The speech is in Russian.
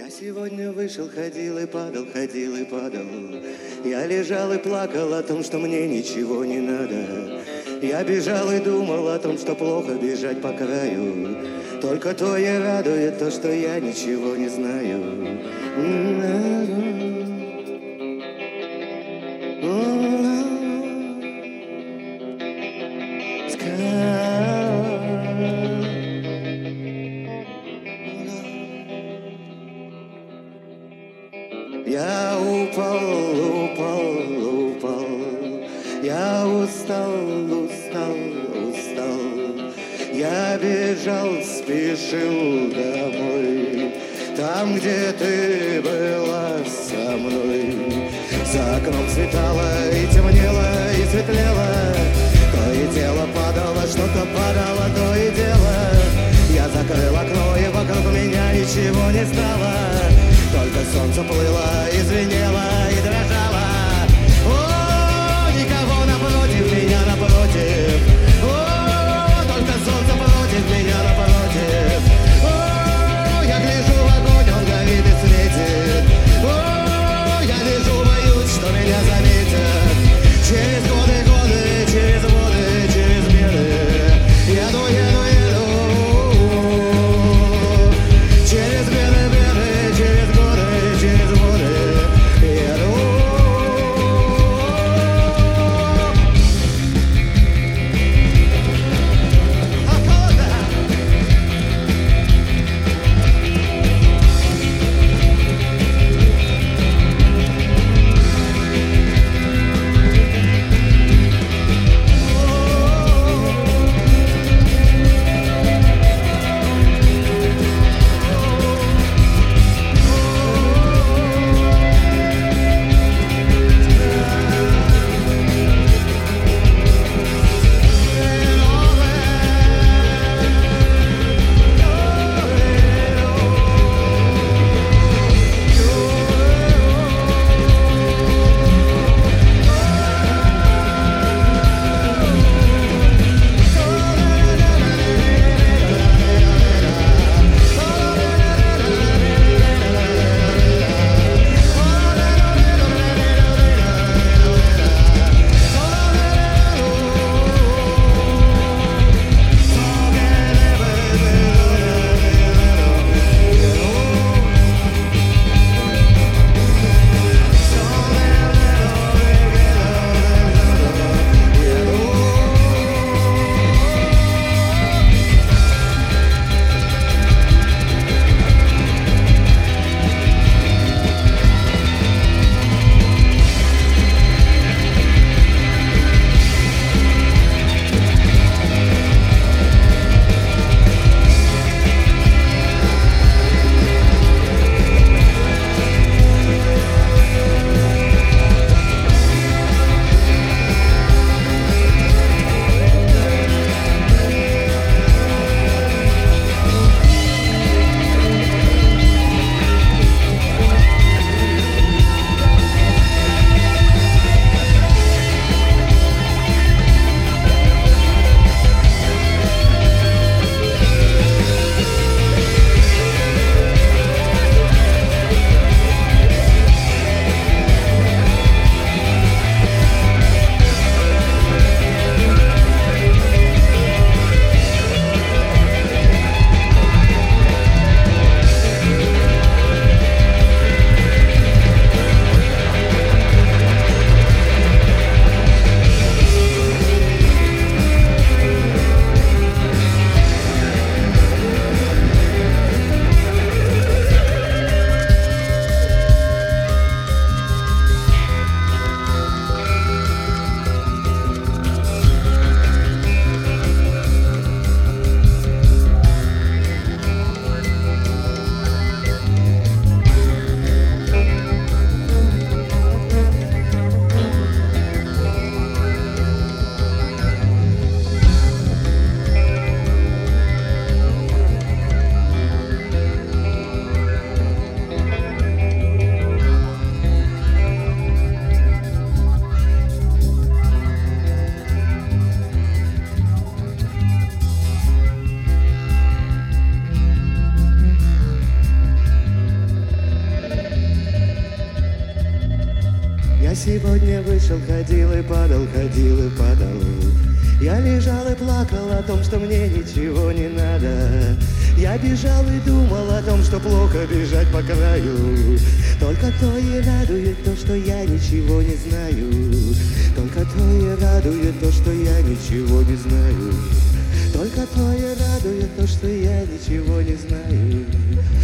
Я сегодня вышел, ходил и падал, ходил и падал. Я лежал и плакал о том, что мне ничего не надо. Я бежал и думал о том, что плохо бежать по краю. Только то я радует то, что я ничего не знаю. Я упал, я устал. Я бежал, спешил домой, там, где ты была со мной. За окном светало и темнело, и светлело. То и дело падало, что-то падало, то и дело. Я закрыл окно, и вокруг меня ничего не стало. Только солнце плыло, и звенело, и дрожало. О, никого напротив меня, напротив. О, только солнце против меня, напротив. О, я гляжу в огонь, он горит и светит. О, я лежу, боюсь, что меня заметят. Через годы, через воды, через беды. Еду. Через беды, через годы, через воды. Еду. сегодня вышел, ходил и падал, ходил и падал. Я лежал и плакал о том, что мне ничего не надо. Я бежал и думал о том, что плохо бежать по краю. Только то и радует то, что я ничего не знаю. Только то и радует то, что я ничего не знаю. Только то и радует то, что я ничего не знаю.